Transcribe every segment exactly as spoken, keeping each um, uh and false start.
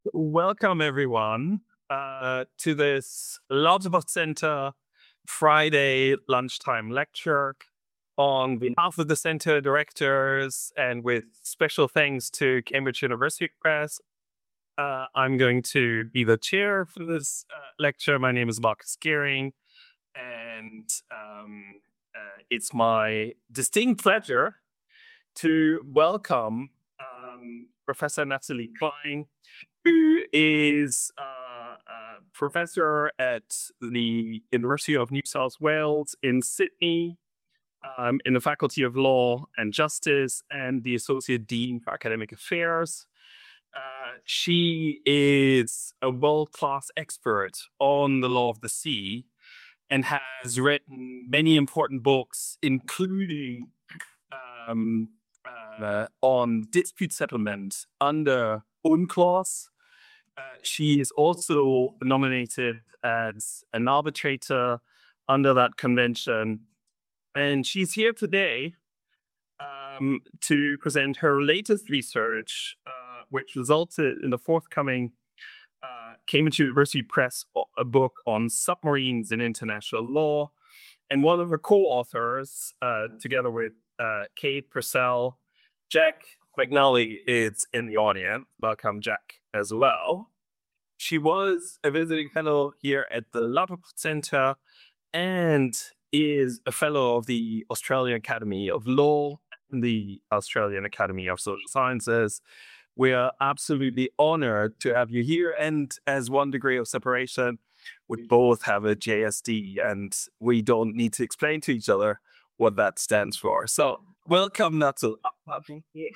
Welcome, everyone, uh, to this Lauterbach Center Friday lunchtime lecture. On behalf of the center directors and with special thanks to Cambridge University Press, uh, I'm going to be the chair for this uh, lecture. My name is Marcus Gehring, and um, uh, it's my distinct pleasure to welcome um, Professor Natalie Klein, who is uh, a professor at the University of New South Wales in Sydney, um, in the Faculty of Law and Justice, and the Associate Dean for Academic Affairs. Uh, she is a world-class expert on the law of the sea and has written many important books, including um, uh, on dispute settlement under UNCLOS. Uh, she is also nominated as an arbitrator under that convention. And she's here today um, to present her latest research, uh, which resulted in the forthcoming uh, Cambridge University Press a book on submarines in international law. And one of her co-authors, uh, together with uh, Kate Purcell, Jack McNally is in the audience. Welcome, Jack, as well. She was a visiting fellow here at the Lauterbach Center and is a fellow of the Australian Academy of Law and the Australian Academy of Social Sciences. We are absolutely honored to have you here. And as one degree of separation, we both have a J S D, and we don't need to explain to each other what that stands for. So welcome, Natalie. Well, thank you.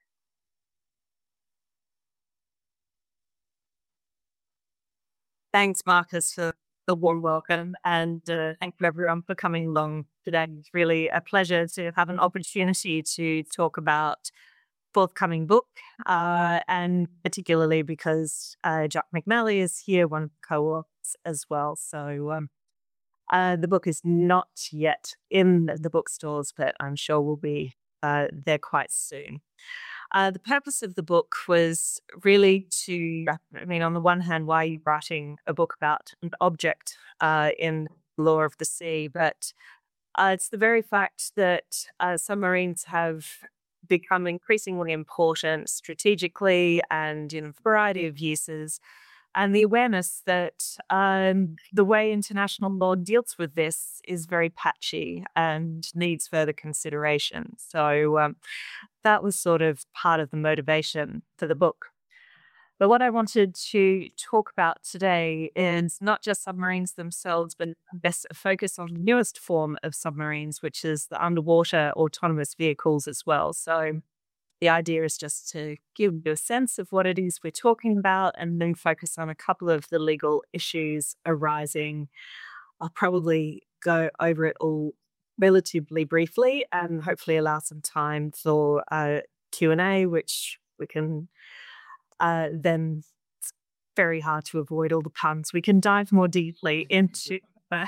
Thanks, Marcus, for the warm welcome, and uh, thank you everyone for coming along today. It's really a pleasure to have an opportunity to talk about forthcoming book, uh, and particularly because uh, Jack McNally is here, one of the co-authors as well. So um, uh, the book is not yet in the bookstores, but I'm sure will be uh, there quite soon. Uh, the purpose of the book was really to, I mean, on the one hand, why are you writing a book about an object uh, in law of the sea? But uh, it's the very fact that uh, submarines have become increasingly important strategically and in a variety of uses. And the awareness that um, the way international law deals with this is very patchy and needs further consideration. So um, that was sort of part of the motivation for the book. But what I wanted to talk about today is not just submarines themselves, but best focus on the newest form of submarines, which is the underwater autonomous vehicles as well. So the idea is just to give you a sense of what it is we're talking about and then focus on a couple of the legal issues arising. I'll probably go over it all relatively briefly and hopefully allow some time for uh, Q and A, which we can uh, then, it's very hard to avoid all the puns. We can dive more deeply into uh,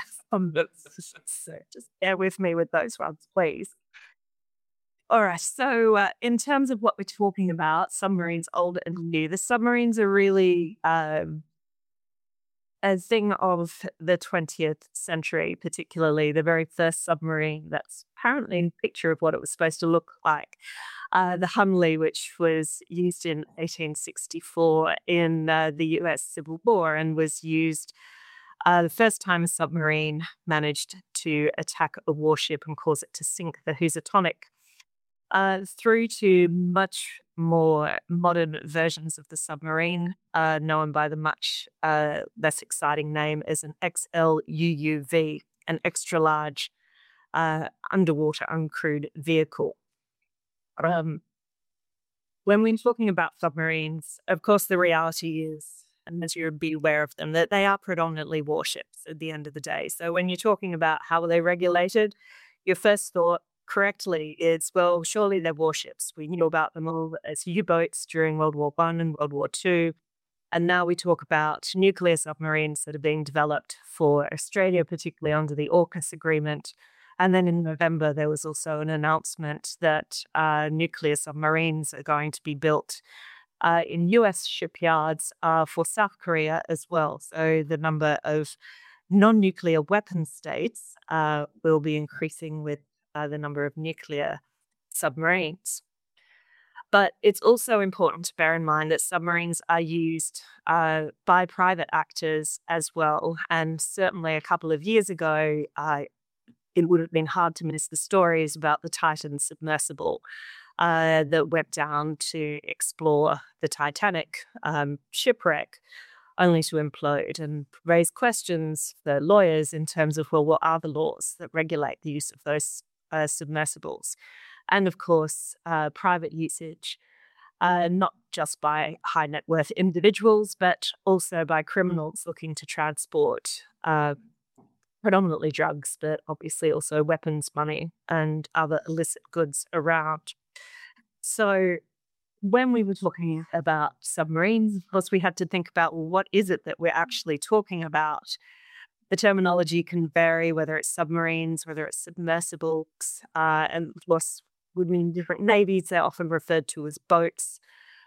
so just bear with me with those ones, please. All right. So, uh, in terms of what we're talking about, submarines, old and new, the submarines are really um, a thing of the twentieth century, particularly the very first submarine that's apparently a picture of what it was supposed to look like. Uh, the Humley, which was used in eighteen sixty-four in uh, the U S Civil War and was used uh, the first time a submarine managed to attack a warship and cause it to sink, the Housatonic. Uh, through to much more modern versions of the submarine, uh, known by the much uh, less exciting name as an X L U U V, an extra large uh, underwater uncrewed vehicle. Um, when we're talking about submarines, of course, the reality is, and as you'll be aware of them, that they are predominantly warships at the end of the day. So when you're talking about how are they regulated, your first thought correctly is, well, surely they're warships. We knew about them all as U-boats during World War One and World War Two. And now we talk about nuclear submarines that are being developed for Australia, particularly under the AUKUS agreement. And then in November, there was also an announcement that uh, nuclear submarines are going to be built uh, in U S shipyards are for South Korea as well. So the number of non-nuclear weapon states uh, will be increasing with uh, the number of nuclear submarines. But it's also important to bear in mind that submarines are used uh, by private actors as well. And certainly a couple of years ago, uh, it would have been hard to miss the stories about the Titan submersible uh, that went down to explore the Titanic um, shipwreck, only to implode and raise questions for lawyers in terms of, well, what are the laws that regulate the use of those uh, submersibles? And of course, uh, private usage, uh, not just by high net worth individuals, but also by criminals looking to transport uh, predominantly drugs, but obviously also weapons, money, and other illicit goods around. So when we were talking about submarines, of course, we had to think about, well, what is it that we're actually talking about? The terminology can vary, whether it's submarines, whether it's submersibles, uh, and of course, within different navies, they're often referred to as boats.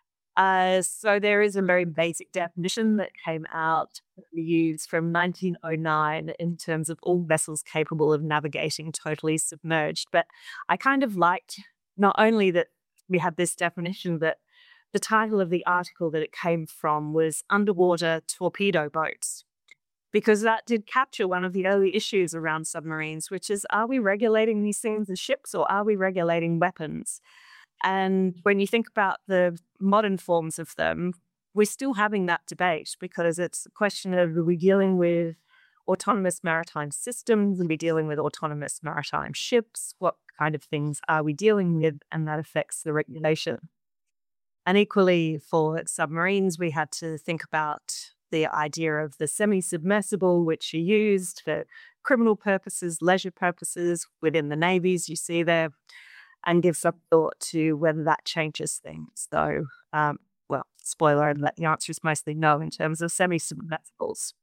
Uh, so there is a very basic definition that came out that we use from nineteen oh nine in terms of all vessels capable of navigating totally submerged. But I kind of liked not only that we had this definition, but the title of the article that it came from was Underwater Torpedo Boats, because that did capture one of the early issues around submarines, which is, are we regulating these things as ships or are we regulating weapons? And when you think about the modern forms of them, we're still having that debate, because it's a question of, are we dealing with autonomous maritime systems? Are we dealing with autonomous maritime ships? What kind of things are we dealing with? And that affects the regulation. And equally for submarines, we had to think about the idea of the semi-submersible, which are used for criminal purposes, leisure purposes within the navies you see there, and give some thought to whether that changes things. So, um, well, spoiler alert, the answer is mostly no in terms of semi-submersibles.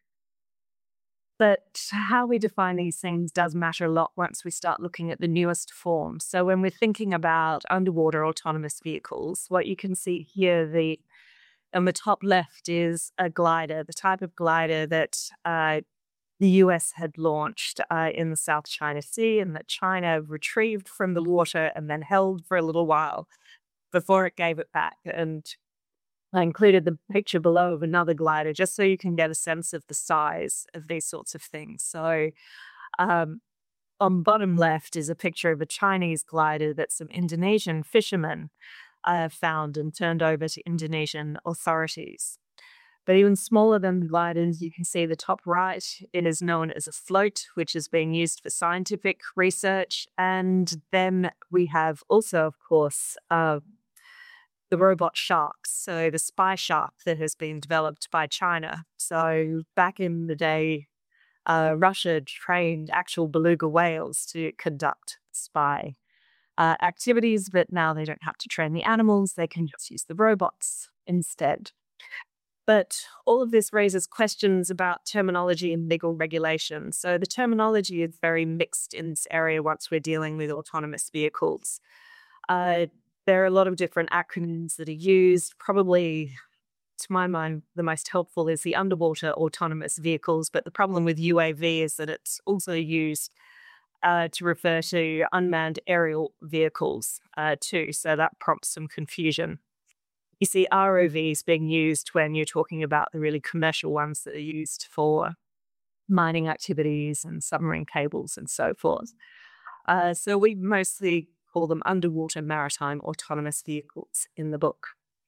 But how we define these things does matter a lot once we start looking at the newest forms. So when we're thinking about underwater autonomous vehicles, what you can see here, the on the top left is a glider, the type of glider that uh, the U S had launched uh, in the South China Sea, and that China retrieved from the water and then held for a little while before it gave it back. And I included the picture below of another glider just so you can get a sense of the size of these sorts of things. So um, on bottom left is a picture of a Chinese glider that some Indonesian fishermen uh, found and turned over to Indonesian authorities. But even smaller than the gliders, you can see the top right. It is known as a float, which is being used for scientific research. And then we have also, of course, uh, the robot sharks. So the spy shark that has been developed by China. So back in the day, uh, Russia trained actual beluga whales to conduct spy uh, activities, but now they don't have to train the animals. They can just use the robots instead. But all of this raises questions about terminology and legal regulation. So the terminology is very mixed in this area once we're dealing with autonomous vehicles. Uh, there are a lot of different acronyms that are used. Probably, to my mind, the most helpful is the underwater autonomous vehicles. But the problem with U A V is that it's also used uh, to refer to unmanned aerial vehicles uh, too. So that prompts some confusion. You see R O Vs being used when you're talking about the really commercial ones that are used for mining activities and submarine cables and so forth. Uh, so we mostly call them underwater maritime autonomous vehicles in the book.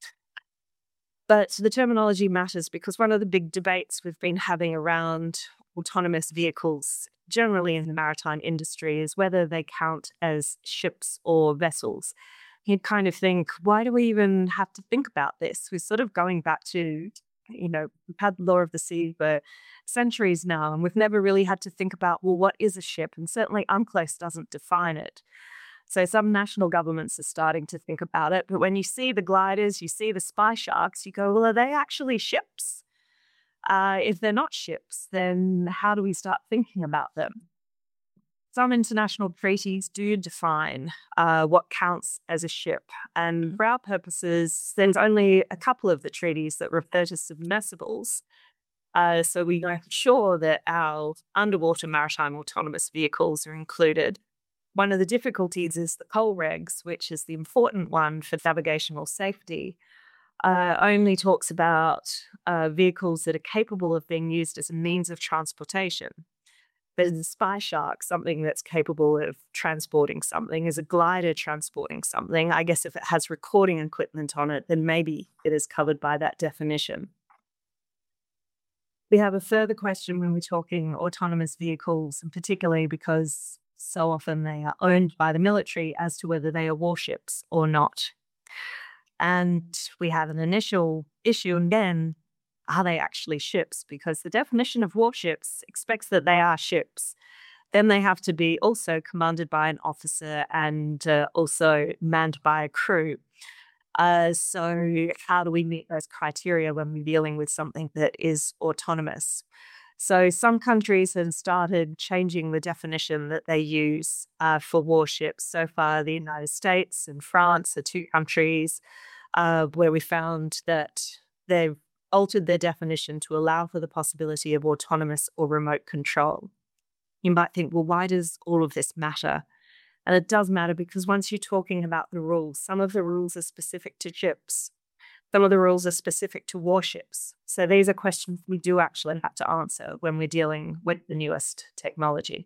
But the terminology matters because one of the big debates we've been having around autonomous vehicles generally in the maritime industry is whether they count as ships or vessels. You'd kind of think, why do we even have to think about this? We're sort of going back to, you know, we've had the law of the sea for centuries now, and we've never really had to think about, well, what is a ship? And certainly UNCLOS doesn't define it. So some national governments are starting to think about it. But when you see the gliders, you see the spy sharks, you go, well, are they actually ships? Uh, if they're not ships, then how do we start thinking about them? some international treaties do define uh, what counts as a ship. And for our purposes, there's only a couple of the treaties that refer to submersibles. Uh, so we know for sure that our underwater maritime autonomous vehicles are included. One of the difficulties is the coal regs, which is the important one for navigational safety, uh, only talks about uh, vehicles that are capable of being used as a means of transportation. But as a spy shark, something that's capable of transporting something, is a glider transporting something. I guess if it has recording equipment on it, then maybe it is covered by that definition. We have a further question when we're talking autonomous vehicles, and particularly because so often they are owned by the military, as to whether they are warships or not. And we have an initial issue again, are they actually ships? Because the definition of warships expects that they are ships. Then they have to be also commanded by an officer and uh, also manned by a crew. Uh, so how do we meet those criteria when we're dealing with something that is autonomous? So some countries have started changing the definition that they use uh, for warships. So far, the United States and France are two countries uh, where we found that they've altered their definition to allow for the possibility of autonomous or remote control. You might think, well, why does all of this matter? And it does matter because once you're talking about the rules, some of the rules are specific to ships. Some of the rules are specific to warships. So these are questions we do actually have to answer when we're dealing with the newest technology.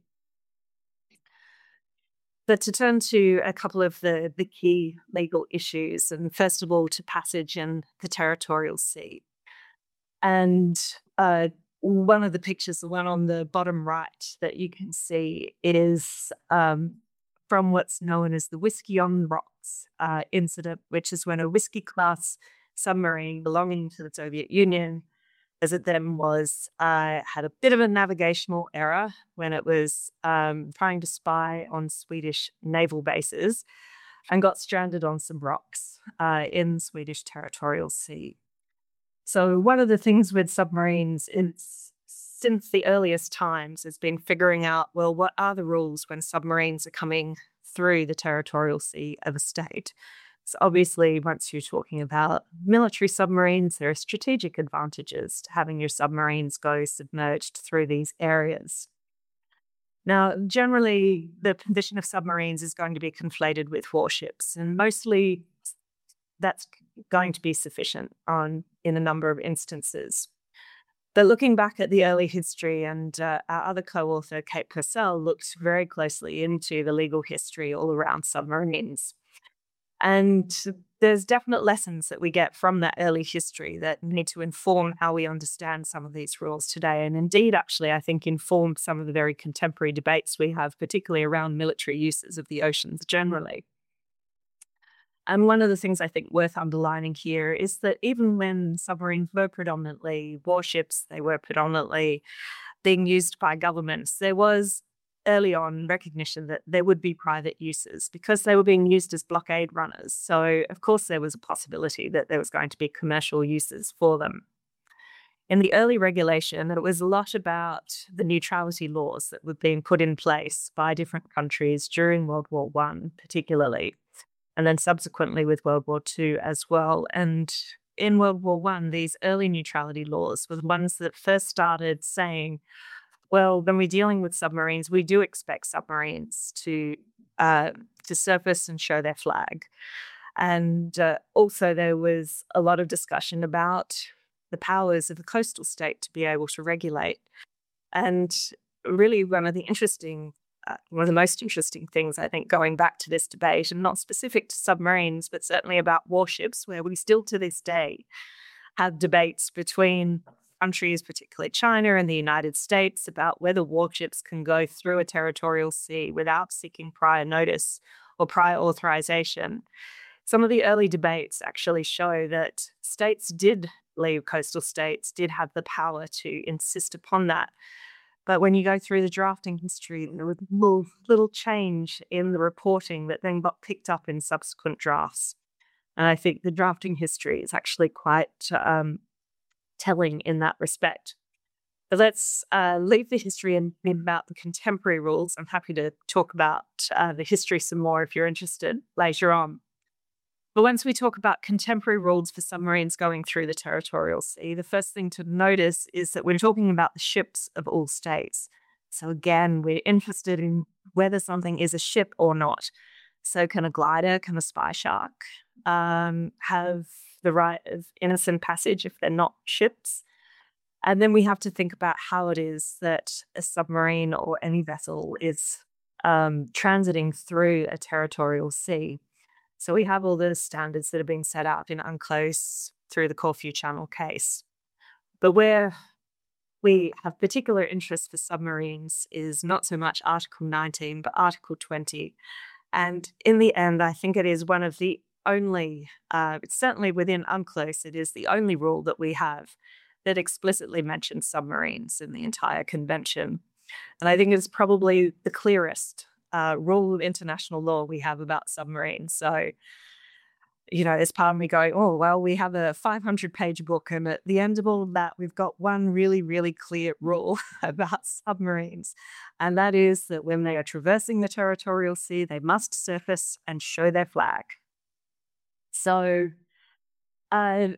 But to turn to a couple of the, the key legal issues, and first of all, to passage in the territorial sea. And uh, one of the pictures, the one on the bottom right that you can see, it is um, from what's known as the Whiskey on the Rocks uh, incident, which is when a Whiskey-class submarine belonging to the Soviet Union, as it then was, uh, had a bit of a navigational error when it was um, trying to spy on Swedish naval bases and got stranded on some rocks uh, in Swedish territorial sea. So one of the things with submarines is, since the earliest times, has been figuring out, well, what are the rules when submarines are coming through the territorial sea of a state? So obviously, once you're talking about military submarines, there are strategic advantages to having your submarines go submerged through these areas. Now, generally, the position of submarines is going to be conflated with warships, and mostly that's going to be sufficient on in a number of instances. But looking back at the early history, and uh, our other co-author, Kate Purcell, looked very closely into the legal history all around submarines. And there's definite lessons that we get from that early history that need to inform how we understand some of these rules today. And indeed, actually, I think inform some of the very contemporary debates we have, particularly around military uses of the oceans generally. And one of the things I think worth underlining here is that even when submarines were predominantly warships, they were predominantly being used by governments, there was early on recognition that there would be private uses because they were being used as blockade runners. So, of course, there was a possibility that there was going to be commercial uses for them. In the early regulation, it was a lot about the neutrality laws that were being put in place by different countries during World War One, particularly, and then subsequently with World War Two as well. And in World War One, these early neutrality laws were the ones that first started saying, well, when we're dealing with submarines, we do expect submarines to uh, to surface and show their flag. And uh, also there was a lot of discussion about the powers of the coastal state to be able to regulate. And really one of the interesting, uh, one of the most interesting things, I think, going back to this debate, and not specific to submarines, but certainly about warships, where we still to this day have debates between countries, particularly China and the United States, about whether warships can go through a territorial sea without seeking prior notice or prior authorization. Some of the early debates actually show that states did leave, coastal states did have the power to insist upon that. But when you go through the drafting history, there was little, little change in the reporting that then got picked up in subsequent drafts. And I think the drafting history is actually quite um, telling in that respect. So let's uh, leave the history and be about the contemporary rules. I'm happy to talk about uh, the history some more if you're interested later on. But once we talk about contemporary rules for submarines going through the territorial sea, the first thing to notice is that we're talking about the ships of all states. So again, we're interested in whether something is a ship or not. So can a glider, can a spy shark um, have the right of innocent passage if they're not ships? And then we have to think about how it is that a submarine or any vessel is um, transiting through a territorial sea. So we have all the standards that are being set out in UNCLOS through the Corfu Channel case. But where we have particular interest for submarines is not so much Article nineteen, but Article twenty. And in the end, I think it is one of the only, uh, certainly within UNCLOS, it is the only rule that we have that explicitly mentions submarines in the entire convention. And I think it's probably the clearest uh, rule of international law we have about submarines. So, you know, there's part of me going, oh, well, we have a five hundred page book, and at the end of all of that, we've got one really, really clear rule about submarines. And that is that when they are traversing the territorial sea, they must surface and show their flag. So uh,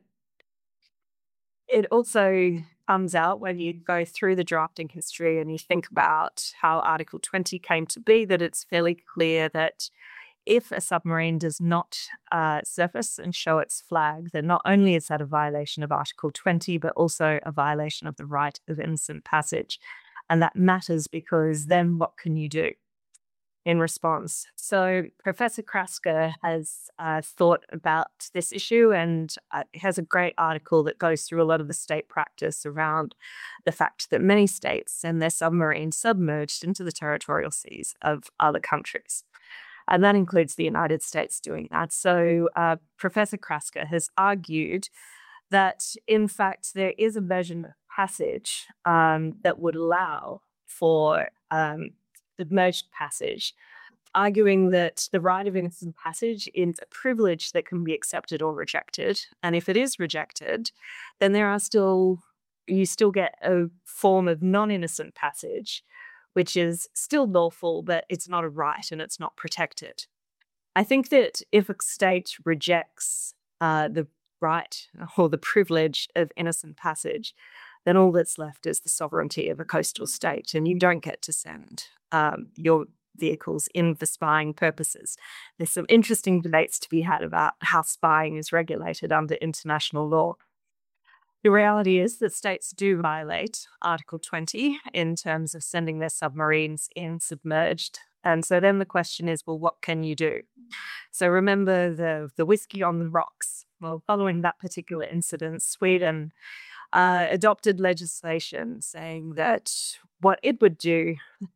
it also comes out when you go through the drafting history and you think about how Article twenty came to be, that it's fairly clear that if a submarine does not uh, surface and show its flag, then not only is that a violation of Article twenty, but also a violation of the right of innocent passage. And that matters because then what can you do in response? So Professor Krasker has uh, thought about this issue and uh, has a great article that goes through a lot of the state practice around the fact that many states send their submarines submerged into the territorial seas of other countries. And that includes the United States doing that. So uh, Professor Krasker has argued that, in fact, there is a version of passage um, that would allow for um, submerged passage, arguing that the right of innocent passage is a privilege that can be accepted or rejected. And if it is rejected, then there are still, you still get a form of non-innocent passage, which is still lawful, but it's not a right and it's not protected. I think that if a state rejects uh, the right or the privilege of innocent passage, then all that's left is the sovereignty of a coastal state, and you don't get to send um, your vehicles in for spying purposes. There's some interesting debates to be had about how spying is regulated under international law. The reality is that states do violate Article twenty in terms of sending their submarines in submerged. And so then the question is, well, what can you do? So remember the, the whiskey on the rocks. Well, following that particular incident, Sweden uh, adopted legislation saying that what it would do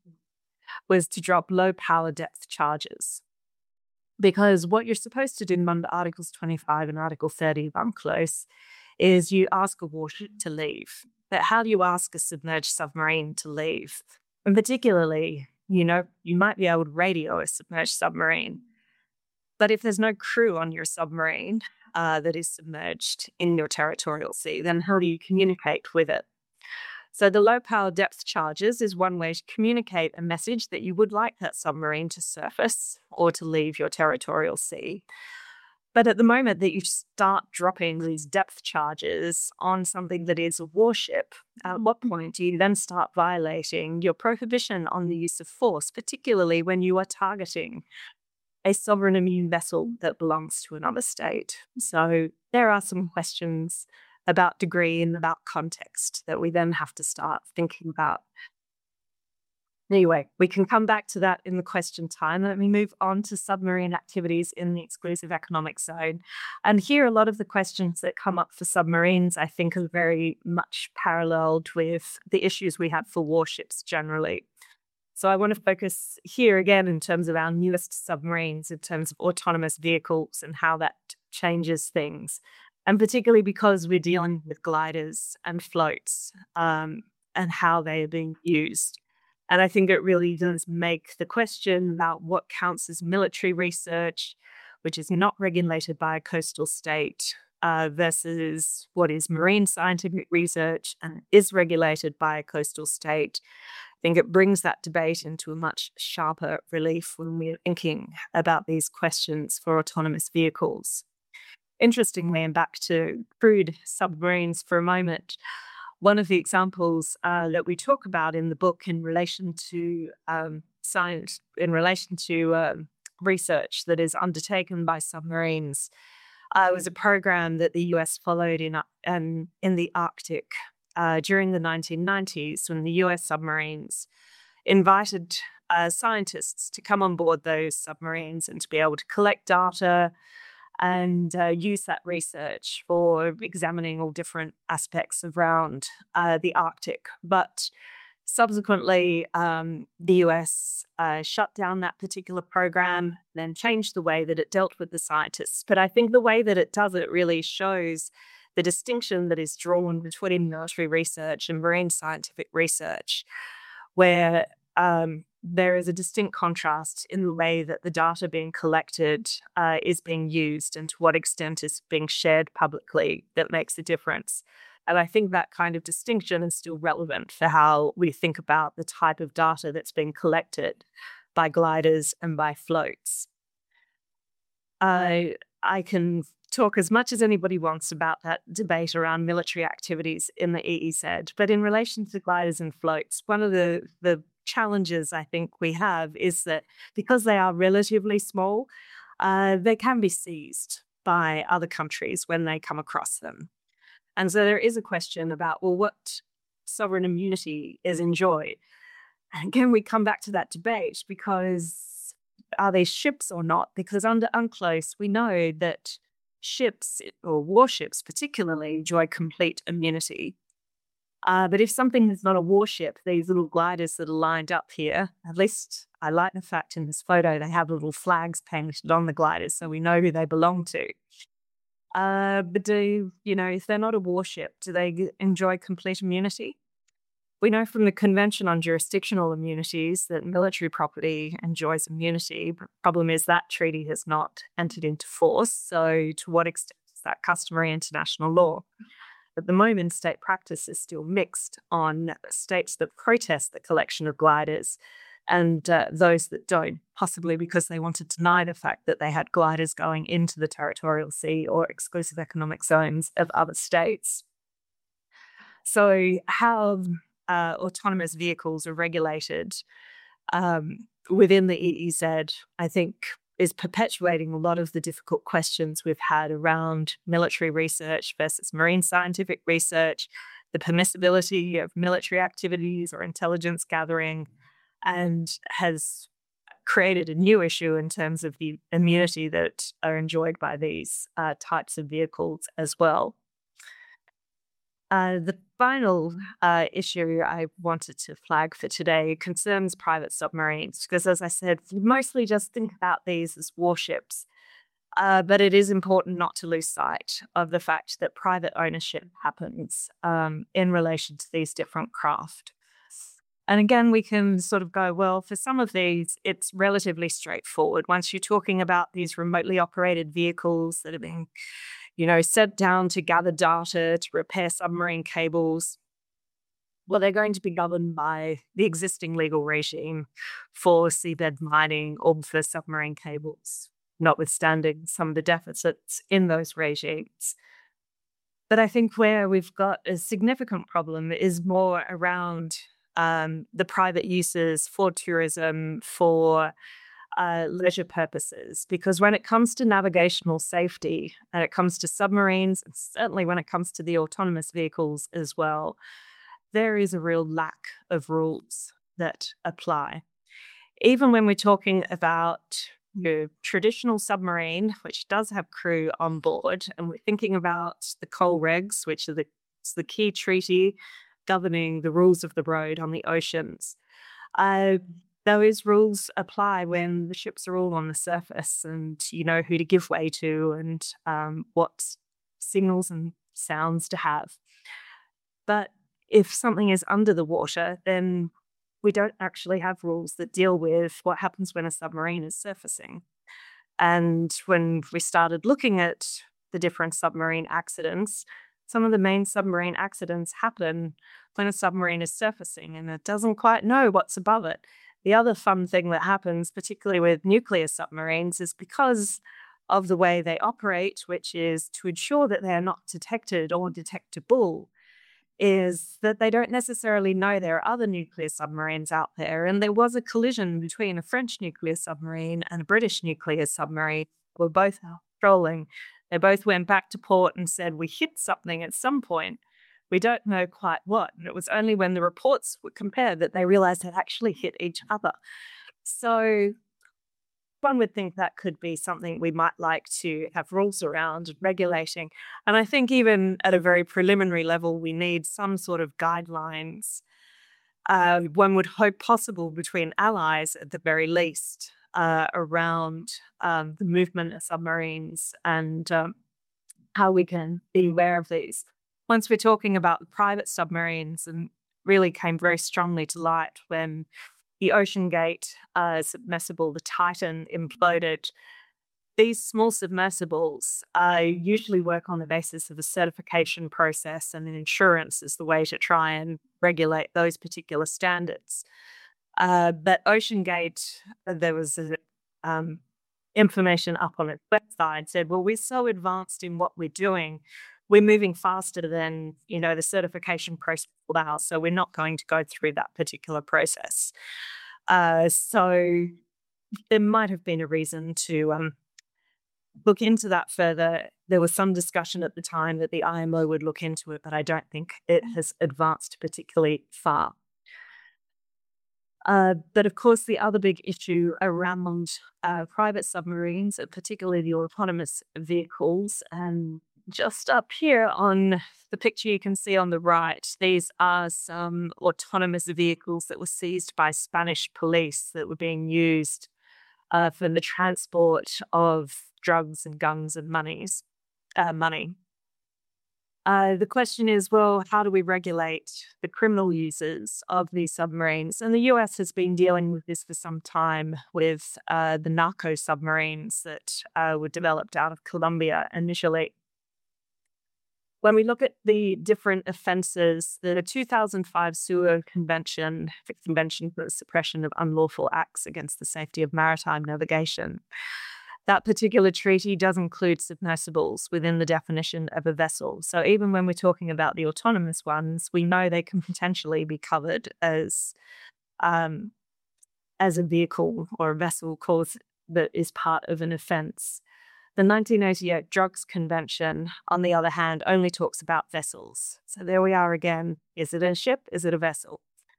was to drop low power depth charges. Because what you're supposed to do under Articles twenty-five and Article thirty of UNCLOS is you ask a warship to leave. But how do you ask a submerged submarine to leave? And particularly, you know, you might be able to radio a submerged submarine. But if there's no crew on your submarine uh, that is submerged in your territorial sea, then how do you communicate with it? So the low power depth charges is one way to communicate a message that you would like that submarine to surface or to leave your territorial sea. But at the moment that you start dropping these depth charges on something that is a warship, at what point do you then start violating your prohibition on the use of force, particularly when you are targeting a sovereign immune vessel that belongs to another state? So there are some questions about degree and about context that we then have to start thinking about. Anyway, we can come back to that in the question time. Let me move on to submarine activities in the exclusive economic zone. And here, a lot of the questions that come up for submarines, I think, are very much paralleled with the issues we have for warships generally. So I want to focus here again in terms of our newest submarines, in terms of autonomous vehicles and how that changes things. And particularly because we're dealing with gliders and floats um, and how they are being used. And I think it really does make the question about what counts as military research, which is not regulated by a coastal state, uh, versus what is marine scientific research and is regulated by a coastal state, I think it brings that debate into a much sharper relief when we're thinking about these questions for autonomous vehicles. Interestingly, and back to crewed submarines for a moment, one of the examples uh, that we talk about in the book in relation to um, science, in relation to um, research that is undertaken by submarines, uh, was a program that the U S followed in um, in the Arctic uh, during the nineteen nineties, when the U S submarines invited uh, scientists to come on board those submarines and to be able to collect data and uh, use that research for examining all different aspects around uh, the Arctic. But subsequently, um, the U S uh, shut down that particular program, then changed the way that it dealt with the scientists. But I think the way that it does it really shows the distinction that is drawn between military research and marine scientific research, where um, there is a distinct contrast in the way that the data being collected uh, is being used and to what extent is being shared publicly that makes a difference. And I think that kind of distinction is still relevant for how we think about the type of data that's being collected by gliders and by floats. I I can talk as much as anybody wants about that debate around military activities in the E E Z, but in relation to gliders and floats, one of the, the challenges I think we have is that because they are relatively small, uh, they can be seized by other countries when they come across them. And so there is a question about, well, what sovereign immunity is enjoyed? And again, we come back to that debate because are they ships or not? Because under UNCLOS, we know that ships, or warships particularly, enjoy complete immunity. Uh, but if something is not a warship, these little gliders that are lined up here, at least I like the fact in this photo they have little flags painted on the gliders so we know who they belong to. Uh, but do, you know, if they're not a warship, do they enjoy complete immunity? We know from the Convention on Jurisdictional Immunities that military property enjoys immunity. But the problem is that treaty has not entered into force. So to what extent is that customary international law? At the moment, state practice is still mixed on states that protest the collection of gliders and uh, those that don't, possibly because they want to deny the fact that they had gliders going into the territorial sea or exclusive economic zones of other states. So how uh, autonomous vehicles are regulated um, within the E E Z, I think, is perpetuating a lot of the difficult questions we've had around military research versus marine scientific research, the permissibility of military activities or intelligence gathering, and has created a new issue in terms of the immunity that are enjoyed by these uh, types of vehicles as well. Uh, the final uh, issue I wanted to flag for today concerns private submarines, because as I said, we mostly just think about these as warships. Uh, but it is important not to lose sight of the fact that private ownership happens um, in relation to these different craft. And again, we can sort of go, well, for some of these, it's relatively straightforward. Once you're talking about these remotely operated vehicles that are being, you know, sent down to gather data, to repair submarine cables, well, they're going to be governed by the existing legal regime for seabed mining or for submarine cables, notwithstanding some of the deficits in those regimes. But I think where we've got a significant problem is more around um, the private uses for tourism, for uh, leisure purposes. Because when it comes to navigational safety, and it comes to submarines, and certainly when it comes to the autonomous vehicles as well, there is a real lack of rules that apply. Even when we're talking about your traditional submarine, which does have crew on board, and we're thinking about the coal regs, which are the, it's the key treaty governing the rules of the road on the oceans. Uh, those rules apply when the ships are all on the surface and you know who to give way to and um, what signals and sounds to have. But if something is under the water, then we don't actually have rules that deal with what happens when a submarine is surfacing. And when we started looking at the different submarine accidents, some of the main submarine accidents happen when a submarine is surfacing and it doesn't quite know what's above it. The other fun thing that happens, particularly with nuclear submarines, is because of the way they operate, which is to ensure that they are not detected or detectable, is that they don't necessarily know there are other nuclear submarines out there. And there was a collision between a French nuclear submarine and a British nuclear submarine. They were both patrolling. They both went back to port and said, we hit something at some point. We don't know quite what. And it was only when the reports were compared that they realized they'd actually hit each other. So one would think that could be something we might like to have rules around and regulating. And I think even at a very preliminary level, we need some sort of guidelines. Uh, one would hope possible between allies at the very least uh, around um, the movement of submarines and um, how we can be aware of these. Once we're talking about private submarines, and really came very strongly to light when the OceanGate uh, submersible, the Titan, imploded. These small submersibles uh, usually work on the basis of a certification process, and insurance is the way to try and regulate those particular standards. Uh, but OceanGate, there was a, um, information up on its website said, well, we're so advanced in what we're doing, we're moving faster than, you know, the certification process allows, so we're not going to go through that particular process. Uh, so there might have been a reason to um, look into that further. There was some discussion at the time that the I M O would look into it, but I don't think it has advanced particularly far. Uh, but of course, the other big issue around uh, private submarines, particularly the autonomous vehicles, and just up here on the picture you can see on the right, these are some autonomous vehicles that were seized by Spanish police that were being used uh, for the transport of drugs and guns and monies, uh, money. Uh, the question is, well, how do we regulate the criminal users of these submarines? And the U S has been dealing with this for some time with uh, the narco submarines that uh, were developed out of Colombia initially. When we look at the different offences, the two thousand five S U A Convention, the Convention for the Suppression of Unlawful Acts Against the Safety of Maritime Navigation, that particular treaty does include submersibles within the definition of a vessel. So even when we're talking about the autonomous ones, we know they can potentially be covered as um, as a vehicle or a vessel cause that is part of an offence. The nineteen eighty-eight Drugs Convention, on the other hand, only talks about vessels. So there we are again. Is it a ship? Is it a vessel?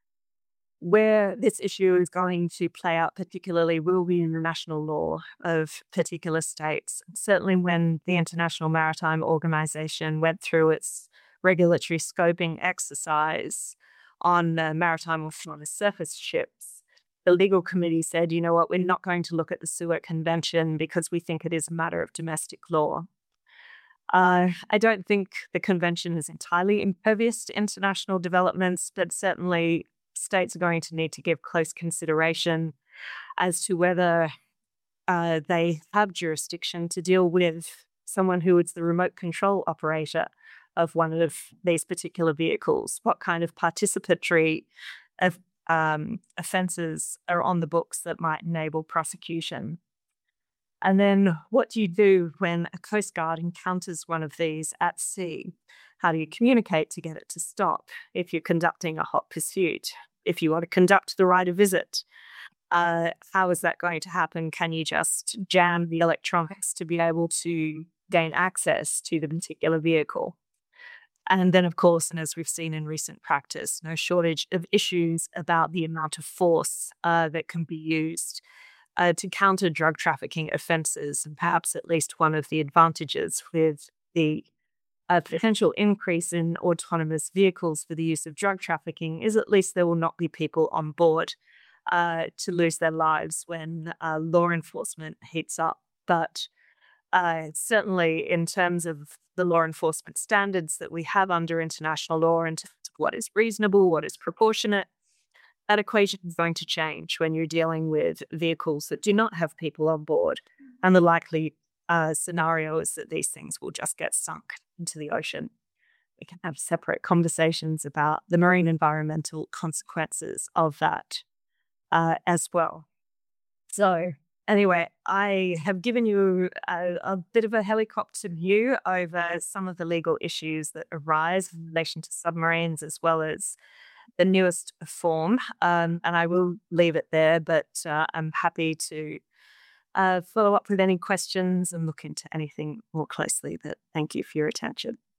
Where this issue is going to play out particularly will be in the national law of particular states. Certainly when the International Maritime Organization went through its regulatory scoping exercise on uh, maritime autonomous surface ships, the legal committee said, you know what, we're not going to look at the S U A Convention because we think it is a matter of domestic law. Uh, I don't think the convention is entirely impervious to international developments, but certainly states are going to need to give close consideration as to whether uh, they have jurisdiction to deal with someone who is the remote control operator of one of these particular vehicles. What kind of participatory of, um, offences are on the books that might enable prosecution? And then what do you do when a Coast Guard encounters one of these at sea? How do you communicate to get it to stop if you're conducting a hot pursuit? If you want to conduct the right of visit, uh, how is that going to happen? Can you just jam the electronics to be able to gain access to the particular vehicle? And then, of course, and as we've seen in recent practice, no shortage of issues about the amount of force uh, that can be used uh, to counter drug trafficking offences. And perhaps at least one of the advantages with the uh, potential increase in autonomous vehicles for the use of drug trafficking is at least there will not be people on board uh, to lose their lives when uh, law enforcement heats up. But Uh, certainly in terms of the law enforcement standards that we have under international law in terms of what is reasonable, what is proportionate, that equation is going to change when you're dealing with vehicles that do not have people on board. And the likely uh, scenario is that these things will just get sunk into the ocean. We can have separate conversations about the marine environmental consequences of that uh, as well. So anyway, I have given you a, a bit of a helicopter view over some of the legal issues that arise in relation to submarines, as well as the newest form. Um, and I will leave it there, but uh, I'm happy to uh, follow up with any questions and look into anything more closely. But thank you for your attention.